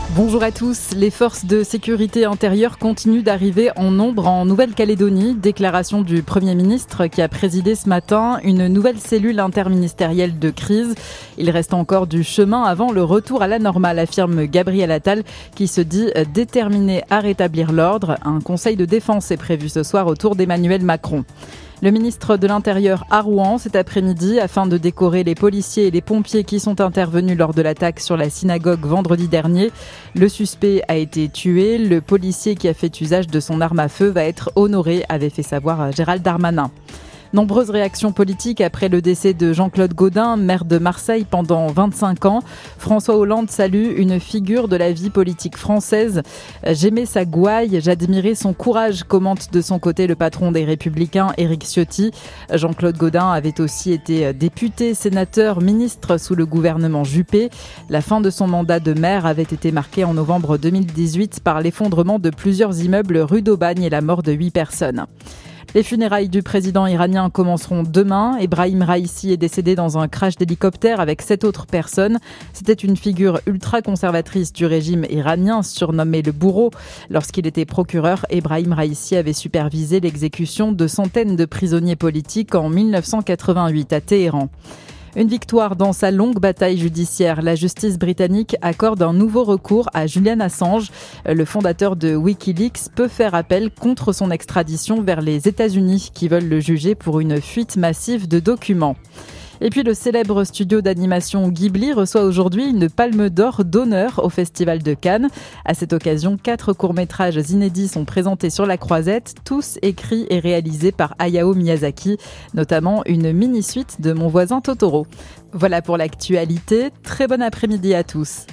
Bonjour à tous. Les forces de sécurité intérieure continuent d'arriver en nombre en Nouvelle-Calédonie. Déclaration du Premier ministre qui a présidé ce matin une nouvelle cellule interministérielle de crise. Il reste encore du chemin avant le retour à la normale, affirme Gabriel Attal, qui se dit déterminé à rétablir l'ordre. Un conseil de défense est prévu ce soir autour d'Emmanuel Macron. Le ministre de l'Intérieur à Rouen cet après-midi afin de décorer les policiers et les pompiers qui sont intervenus lors de l'attaque sur la synagogue vendredi dernier. Le suspect a été tué. Le policier qui a fait usage de son arme à feu va être honoré, avait fait savoir Gérald Darmanin. Nombreuses réactions politiques après le décès de Jean-Claude Gaudin, maire de Marseille pendant 25 ans. François Hollande salue une figure de la vie politique française. J'aimais sa gouaille, j'admirais son courage, commente de son côté le patron des Républicains, Éric Ciotti. Jean-Claude Gaudin avait aussi été député, sénateur, ministre sous le gouvernement Juppé. La fin de son mandat de maire avait été marquée en novembre 2018 par l'effondrement de plusieurs immeubles rue d'Aubagne et la mort de 8 personnes. Les funérailles du président iranien commenceront demain. Ebrahim Raïssi est décédé dans un crash d'hélicoptère avec 7 autres personnes. C'était une figure ultra-conservatrice du régime iranien, surnommé le bourreau. Lorsqu'il était procureur, Ebrahim Raïssi avait supervisé l'exécution de centaines de prisonniers politiques en 1988 à Téhéran. Une victoire dans sa longue bataille judiciaire. La justice britannique accorde un nouveau recours à Julian Assange. Le fondateur de Wikileaks peut faire appel contre son extradition vers les États-Unis qui veulent le juger pour une fuite massive de documents. Et puis le célèbre studio d'animation Ghibli reçoit aujourd'hui une palme d'or d'honneur au Festival de Cannes. À cette occasion, 4 courts-métrages inédits sont présentés sur la croisette, tous écrits et réalisés par Hayao Miyazaki, notamment une mini-suite de Mon voisin Totoro. Voilà pour l'actualité. Très bon après-midi à tous.